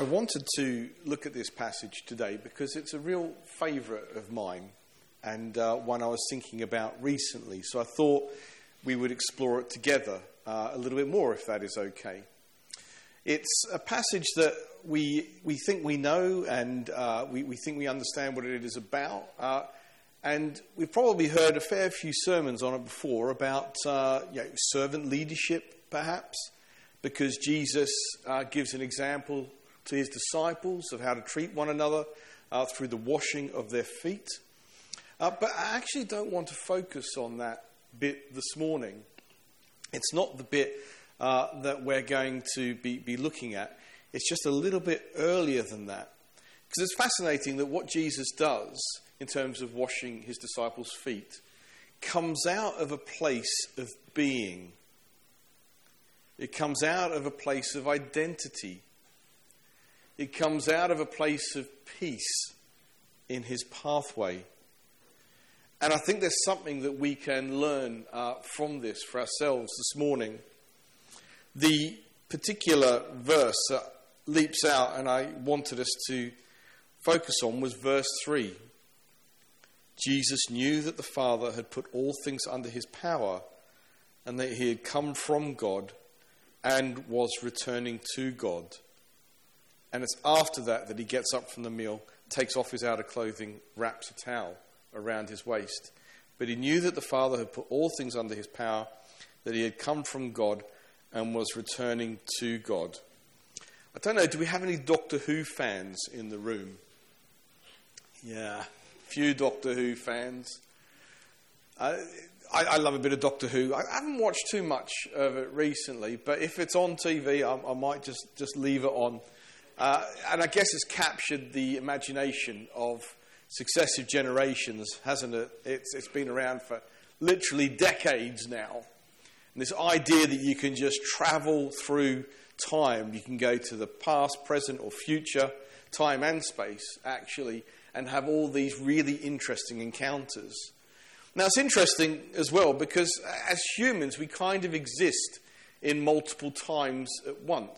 I wanted to look at this passage today because it's a real favourite of mine and one I was thinking about recently. So I thought we would explore it together a little bit more, if that is okay. It's a passage that we think we know and we think we understand what it is about. And we've probably heard a fair few sermons on it before about servant leadership, perhaps, because Jesus gives an example to his disciples of how to treat one another through the washing of their feet. But I actually don't want to focus on that bit this morning. It's not the bit that we're going to be looking at. It's just a little bit earlier than that. Because it's fascinating that what Jesus does in terms of washing his disciples' feet comes out of a place of being. It comes out of a place of identity. It comes out of a place of peace in his pathway. And I think there's something that we can learn from this for ourselves this morning. The particular verse that leaps out and I wanted us to focus on was verse 3. Jesus knew that the Father had put all things under his power and that he had come from God and was returning to God. And it's after that he gets up from the meal, takes off his outer clothing, wraps a towel around his waist. But he knew that the Father had put all things under his power, that he had come from God and was returning to God. I don't know, do we have any Doctor Who fans in the room? Yeah, few Doctor Who fans. I love a bit of Doctor Who. I haven't watched too much of it recently, but if it's on TV, I might just leave it on. And I guess it's captured the imagination of successive generations, hasn't it? It's been around for literally decades now. And this idea that you can just travel through time, you can go to the past, present or future, time and space, actually, and have all these really interesting encounters. Now, it's interesting as well because as humans, we kind of exist in multiple times at once.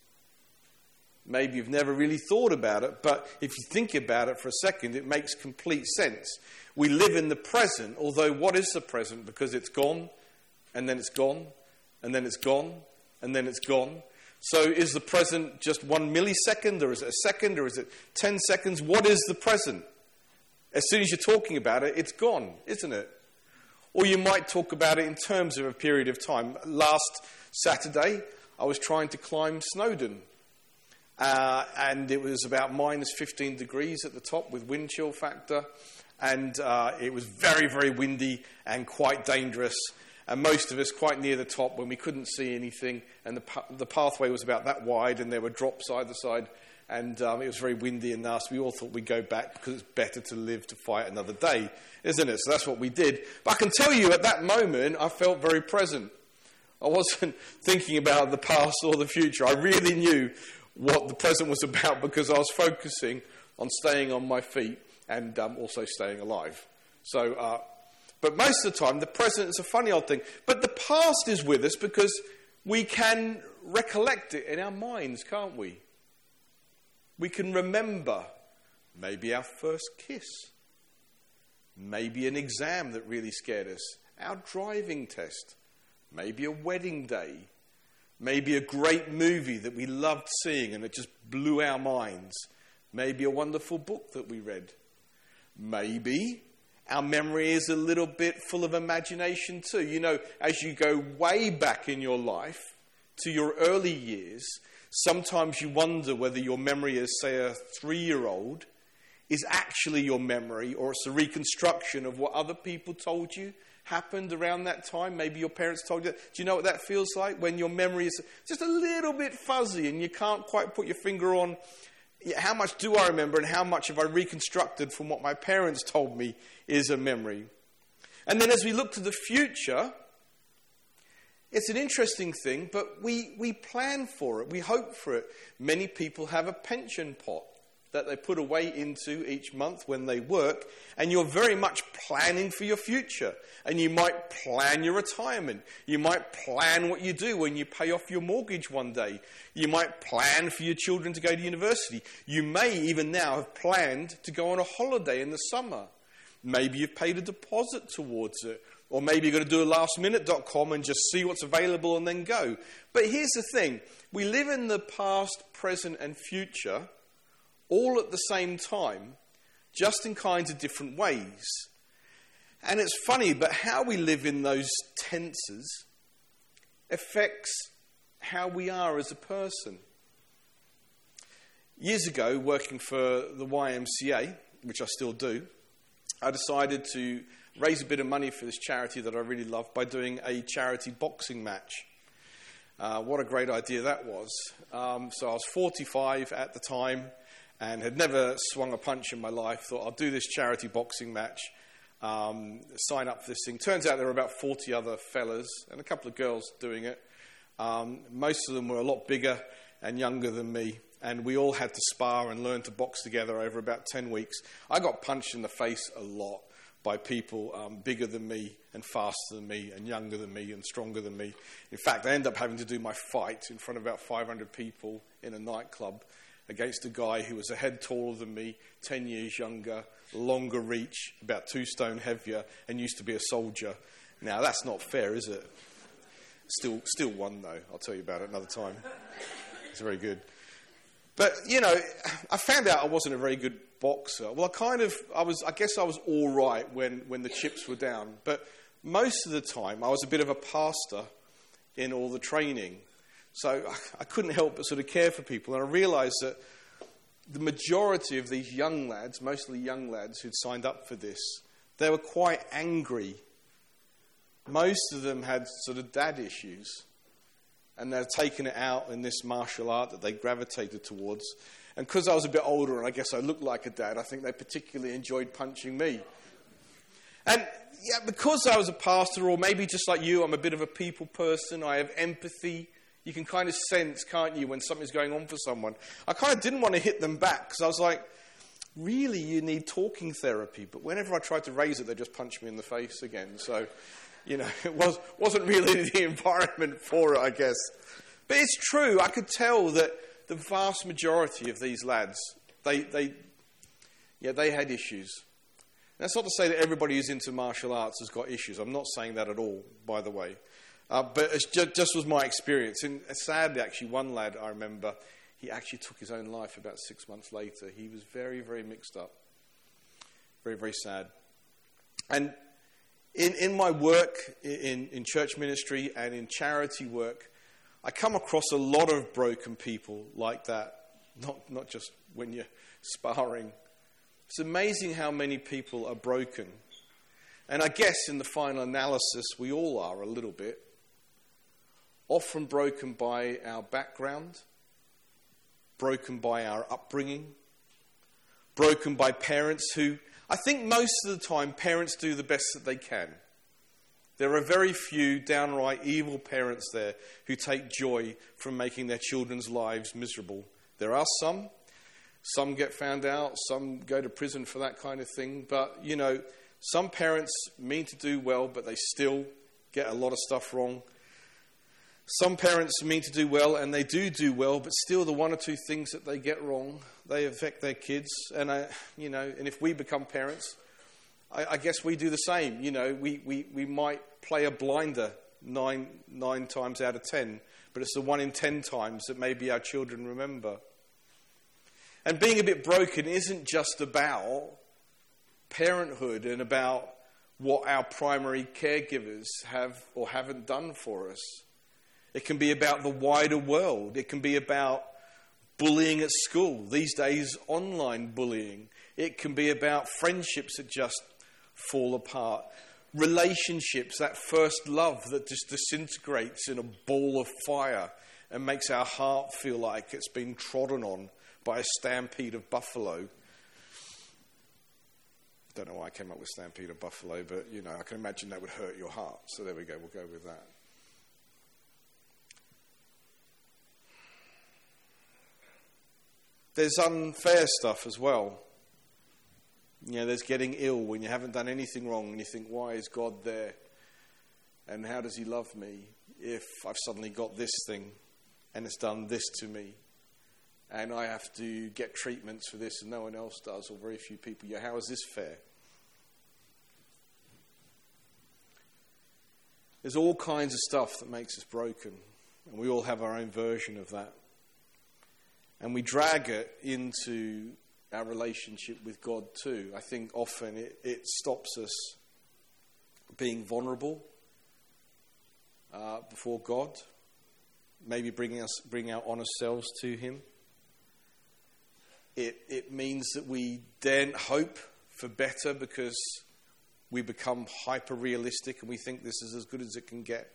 Maybe you've never really thought about it, but if you think about it for a second, it makes complete sense. We live in the present, although what is the present? Because it's gone, and then it's gone, and then it's gone, and then it's gone. So is the present just 1 millisecond, or is it a second, or is it 10 seconds? What is the present? As soon as you're talking about it, it's gone, isn't it? Or you might talk about it in terms of a period of time. Last Saturday, I was trying to climb Snowdon. And it was about minus 15 degrees at the top with wind chill factor. And it was very, very windy and quite dangerous. And most of us quite near the top when we couldn't see anything. And the pathway was about that wide and there were drops either side. And it was very windy and nasty. We all thought we'd go back because it's better to live to fight another day, isn't it? So that's what we did. But I can tell you at that moment, I felt very present. I wasn't thinking about the past or the future. I really knew what the present was about because I was focusing on staying on my feet and also staying alive. So, but most of the time, the present is a funny old thing. But the past is with us because we can recollect it in our minds, can't we? We can remember maybe our first kiss, maybe an exam that really scared us, our driving test, maybe a wedding day, maybe a great movie that we loved seeing and it just blew our minds. Maybe a wonderful book that we read. Maybe our memory is a little bit full of imagination too. You know, as you go way back in your life to your early years, sometimes you wonder whether your memory as, say, a 3-year-old is actually your memory or it's a reconstruction of what other people told you happened around that time. Maybe your parents told you that. Do you know what that feels like? When your memory is just a little bit fuzzy and you can't quite put your finger on how much do I remember and how much have I reconstructed from what my parents told me is a memory. And then as we look to the future, it's an interesting thing, but we plan for it. We hope for it. Many people have a pension pot that they put away into each month when they work, and you're very much planning for your future. And you might plan your retirement. You might plan what you do when you pay off your mortgage one day. You might plan for your children to go to university. You may even now have planned to go on a holiday in the summer. Maybe you've paid a deposit towards it. Or maybe you're going to do a lastminute.com and just see what's available and then go. But here's the thing. We live in the past, present and future all at the same time, just in kinds of different ways. And it's funny, but how we live in those tenses affects how we are as a person. Years ago, working for the YMCA, which I still do, I decided to raise a bit of money for this charity that I really love by doing a charity boxing match. What a great idea that was. So I was 45 at the time and had never swung a punch in my life. Thought, I'll do this charity boxing match, sign up for this thing. Turns out there were about 40 other fellas and a couple of girls doing it. Most of them were a lot bigger and younger than me, and we all had to spar and learn to box together over about 10 weeks. I got punched in the face a lot by people bigger than me and faster than me and younger than me and stronger than me. In fact, I ended up having to do my fight in front of about 500 people in a nightclub against a guy who was a head taller than me, 10 years younger, longer reach, about 2 stone heavier, and used to be a soldier. Now, that's not fair, is it? Still won, though. I'll tell you about it another time. It's very good. But, you know, I found out I wasn't a very good boxer. Well, I guess I was all right when the chips were down. But most of the time, I was a bit of a pastor in all the training. So I couldn't help but sort of care for people. And I realised that the majority of these young lads, mostly young lads who'd signed up for this, they were quite angry. Most of them had sort of dad issues. And they're taking it out in this martial art that they gravitated towards. And because I was a bit older and I guess I looked like a dad, I think they particularly enjoyed punching me. And yeah, because I was a pastor, or maybe just like you, I'm a bit of a people person, I have empathy. You can kind of sense, can't you, when something's going on for someone. I kind of didn't want to hit them back because I was like, really, you need talking therapy. But whenever I tried to raise it, they just punched me in the face again. So, you know, it wasn't really the environment for it, I guess. But it's true. I could tell that the vast majority of these lads, they had issues. That's not to say that everybody who's into martial arts has got issues. I'm not saying that at all, by the way. But it just was my experience. And sadly, actually, one lad I remember, he actually took his own life about 6 months later. He was very, very mixed up. Very, very sad. And in my work in church ministry and in charity work, I come across a lot of broken people like that. Not just when you're sparring. It's amazing how many people are broken. And I guess in the final analysis, we all are a little bit. Often broken by our background, broken by our upbringing, broken by parents who, I think most of the time, parents do the best that they can. There are very few downright evil parents there who take joy from making their children's lives miserable. There are some. Some get found out. Some go to prison for that kind of thing. But, you know, some parents mean to do well, but they still get a lot of stuff wrong. Some parents mean to do well, and they do well, but still the 1 or 2 things that they get wrong, they affect their kids. And, and if we become parents, I guess we do the same. You know, we might play a blinder nine times out of 10, but it's the 1 in 10 times that maybe our children remember. And being a bit broken isn't just about parenthood and about what our primary caregivers have or haven't done for us. It can be about the wider world. It can be about bullying at school. These days, online bullying. It can be about friendships that just fall apart. Relationships, that first love that just disintegrates in a ball of fire and makes our heart feel like it's been trodden on by a stampede of buffalo. Don't know why I came up with stampede of buffalo, but, you know, I can imagine that would hurt your heart. So there we go, we'll go with that. There's unfair stuff as well. There's getting ill when you haven't done anything wrong and you think, why is God there? And how does he love me if I've suddenly got this thing and it's done this to me? And I have to get treatments for this and no one else does, or very few people. How is this fair? There's all kinds of stuff that makes us broken. And we all have our own version of that. And we drag it into our relationship with God too. I think often it stops us being vulnerable before God. Maybe bring our honest selves to him. It means that we then hope for better because we become hyper-realistic and we think this is as good as it can get.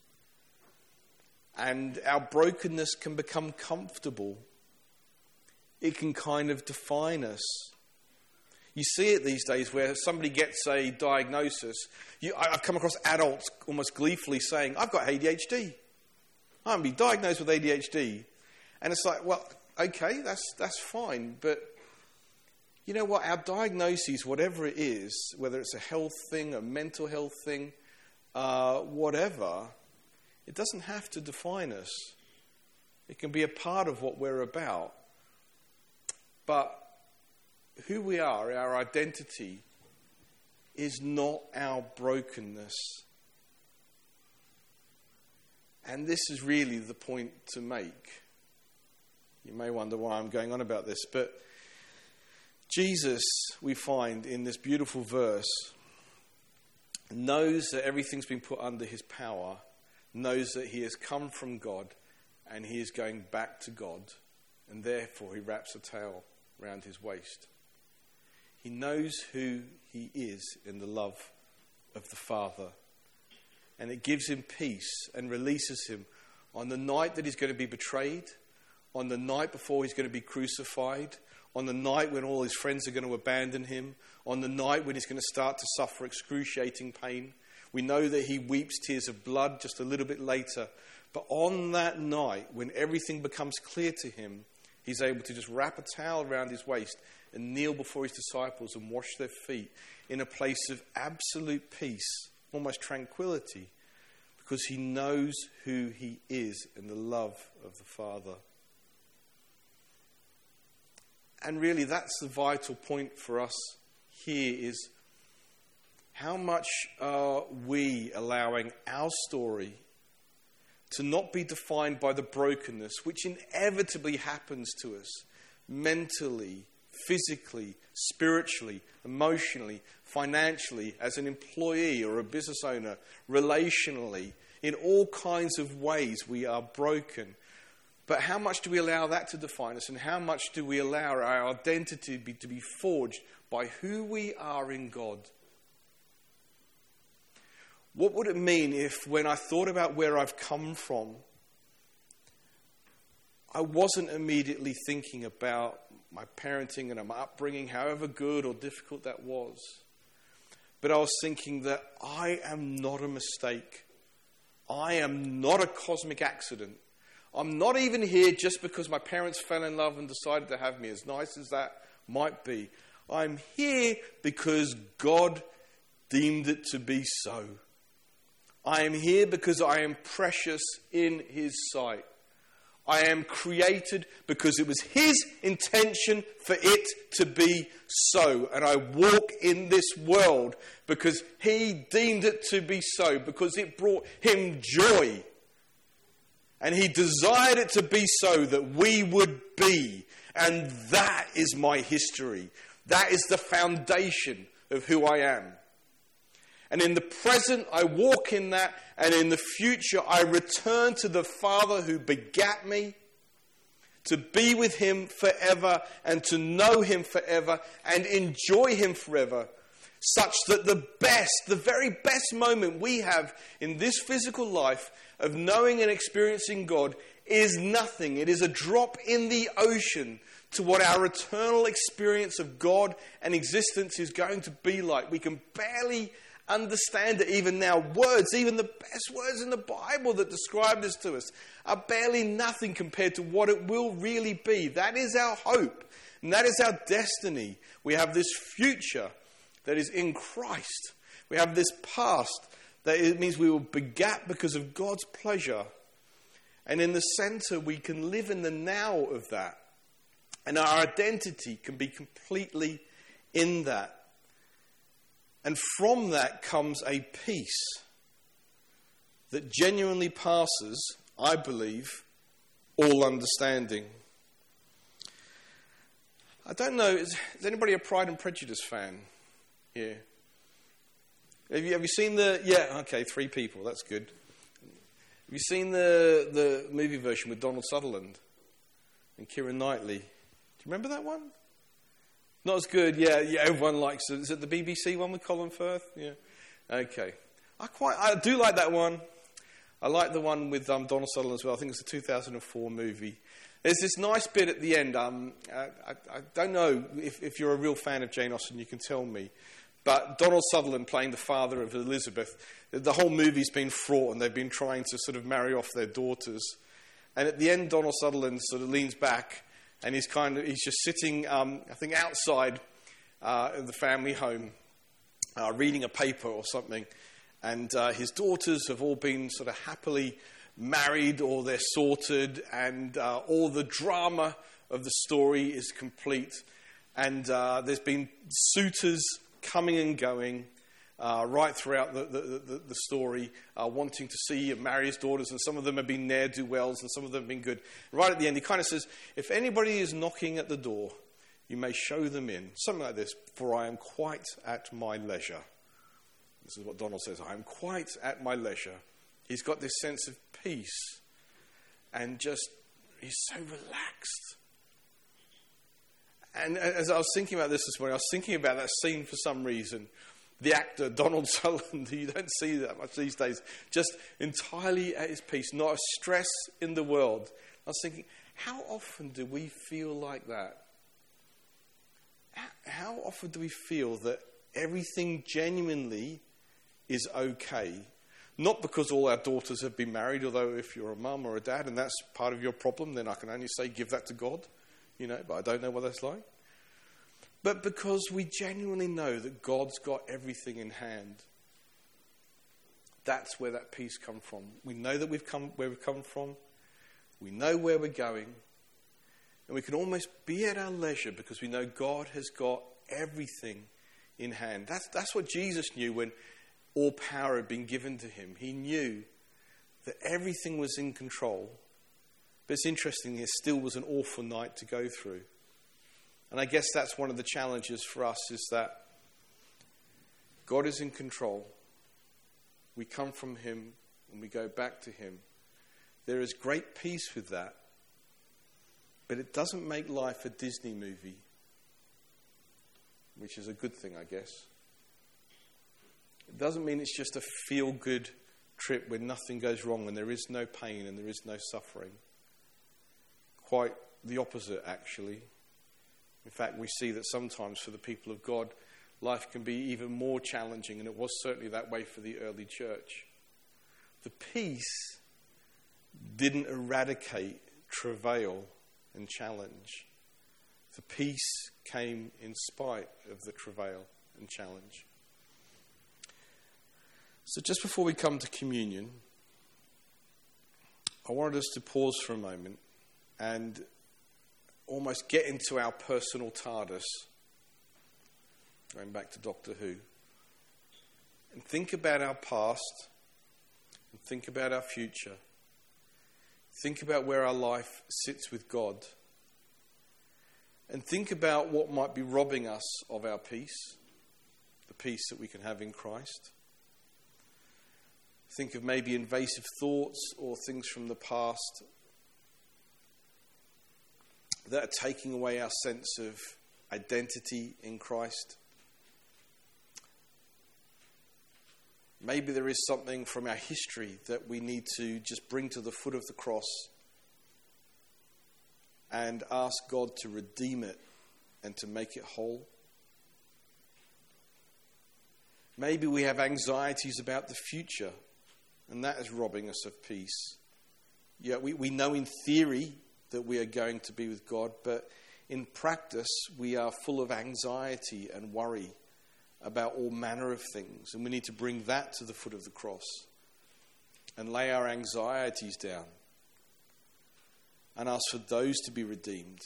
And our brokenness can become comfortable. It can kind of define us. You see it these days where somebody gets a diagnosis. I've come across adults almost gleefully saying, I've got ADHD. I'm being diagnosed with ADHD. And it's like, well, okay, that's fine. But you know what? Our diagnoses, whatever it is, whether it's a health thing, a mental health thing, whatever, it doesn't have to define us. It can be a part of what we're about. But who we are, our identity, is not our brokenness. And this is really the point to make. You may wonder why I'm going on about this, but Jesus, we find in this beautiful verse, knows that everything's been put under his power, knows that he has come from God and he is going back to God, and therefore he wraps a towel around his waist. He knows who he is in the love of the Father, and it gives him peace and releases him on the night that he's going to be betrayed, on the night before he's going to be crucified, on the night when all his friends are going to abandon him, on the night when he's going to start to suffer excruciating pain. We know that he weeps tears of blood just a little bit later. But on that night, when everything becomes clear to him, he's able to just wrap a towel around his waist and kneel before his disciples and wash their feet in a place of absolute peace, almost tranquility, because he knows who he is in the love of the Father. And really, that's the vital point for us here, is how much are we allowing our story to not be defined by the brokenness which inevitably happens to us mentally, physically, spiritually, emotionally, financially, as an employee or a business owner, relationally. In all kinds of ways we are broken. But how much do we allow that to define us, and how much do we allow our identity to be forged by who we are in God? What would it mean if, when I thought about where I've come from, I wasn't immediately thinking about my parenting and my upbringing, however good or difficult that was, but I was thinking that I am not a mistake. I am not a cosmic accident. I'm not even here just because my parents fell in love and decided to have me, as nice as that might be. I'm here because God deemed it to be so. I am here because I am precious in his sight. I am created because it was his intention for it to be so. And I walk in this world because he deemed it to be so, because it brought him joy. And he desired it to be so that we would be. And that is my history. That is the foundation of who I am. And in the present, I walk in that. And in the future, I return to the Father who begat me, to be with him forever and to know him forever and enjoy him forever. Such that the very best moment we have in this physical life of knowing and experiencing God is nothing. It is a drop in the ocean to what our eternal experience of God and existence is going to be like. We can barely understand it even now. Words, even the best words in the Bible that describe this to us, are barely nothing compared to what it will really be. That is our hope, and that is our destiny. We have this future that is in Christ. We have this past that it means we will begat because of God's pleasure. And in the center, we can live in the now of that. And our identity can be completely in that. And from that comes a peace that genuinely passes, I believe, all understanding. I don't know, is anybody a Pride and Prejudice fan here? Have you seen the... Yeah, okay, 3 people, that's good. Have you seen the movie version with Donald Sutherland and Keira Knightley? Do you remember that one? Not as good, yeah, everyone likes it. Is it the BBC one with Colin Firth? Yeah. Okay. I do like that one. I like the one with Donald Sutherland as well. I think it's a 2004 movie. There's this nice bit at the end. I don't know if you're a real fan of Jane Austen, you can tell me. But Donald Sutherland playing the father of Elizabeth, the whole movie's been fraught and they've been trying to sort of marry off their daughters. And at the end, Donald Sutherland sort of leans back and he's just sitting, I think, outside the family home, reading a paper or something. And his daughters have all been sort of happily married, or they're sorted, and all the drama of the story is complete. And there's been suitors coming and going right throughout the story, wanting to see and marry his daughters, and some of them have been ne'er-do-wells, and some of them have been good. Right at the end, he kind of says, if anybody is knocking at the door, you may show them in. Something like this, for I am quite at my leisure. This is what Donald says, I am quite at my leisure. He's got this sense of peace, and just, he's so relaxed. And as I was thinking about this morning, I was thinking about that scene for some reason. The actor, Donald Sutherland, who you don't see that much these days, just entirely at his peace, not a stress in the world. I was thinking, how often do we feel like that? How often do we feel that everything genuinely is okay? Not because all our daughters have been married, although if you're a mum or a dad and that's part of your problem, then I can only say give that to God, but I don't know what that's like. But because we genuinely know that God's got everything in hand. That's where that peace comes from. We know that where we've come from. We know where we're going. And we can almost be at our leisure because we know God has got everything in hand. That's what Jesus knew when all power had been given to him. He knew that everything was in control. But it's interesting, there still was an awful night to go through. And I guess that's one of the challenges for us, is that God is in control. We come from him and we go back to him. There is great peace with that. But it doesn't make life a Disney movie, which is a good thing, I guess. It doesn't mean it's just a feel-good trip where nothing goes wrong and there is no pain and there is no suffering. Quite the opposite, actually. In fact, we see that sometimes for the people of God, life can be even more challenging, and it was certainly that way for the early church. The peace didn't eradicate travail and challenge. The peace came in spite of the travail and challenge. So just before we come to communion, I wanted us to pause for a moment and almost get into our personal TARDIS, going back to Doctor Who, and think about our past, and think about our future. Think about where our life sits with God, and think about what might be robbing us of our peace, the peace that we can have in Christ. Think of maybe invasive thoughts or things from the past that are taking away our sense of identity in Christ. Maybe there is something from our history that we need to just bring to the foot of the cross and ask God to redeem it and to make it whole. Maybe we have anxieties about the future, and that is robbing us of peace. Yeah, we know in theory that we are going to be with God, but in practice we are full of anxiety and worry about all manner of things, and we need to bring that to the foot of the cross and lay our anxieties down and ask for those to be redeemed.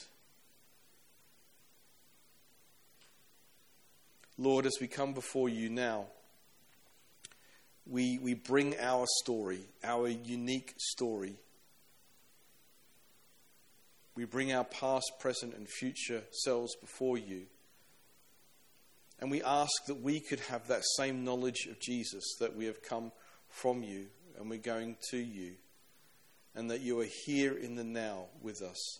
Lord, as we come before you now, we bring our story, our unique story. We bring our past, present, and future selves before you. And we ask that we could have that same knowledge of Jesus, that we have come from you and we're going to you, and that you are here in the now with us.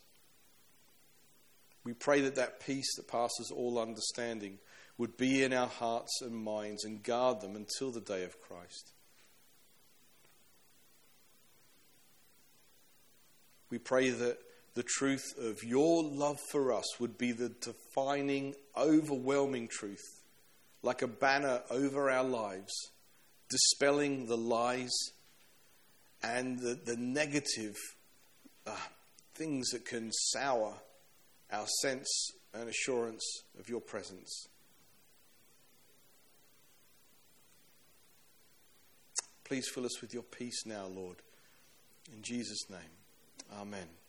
We pray that that peace that passes all understanding would be in our hearts and minds and guard them until the day of Christ. We pray that the truth of your love for us would be the defining, overwhelming truth, like a banner over our lives, dispelling the lies and the negative things that can sour our sense and assurance of your presence. Please fill us with your peace now, Lord. In Jesus' name, amen.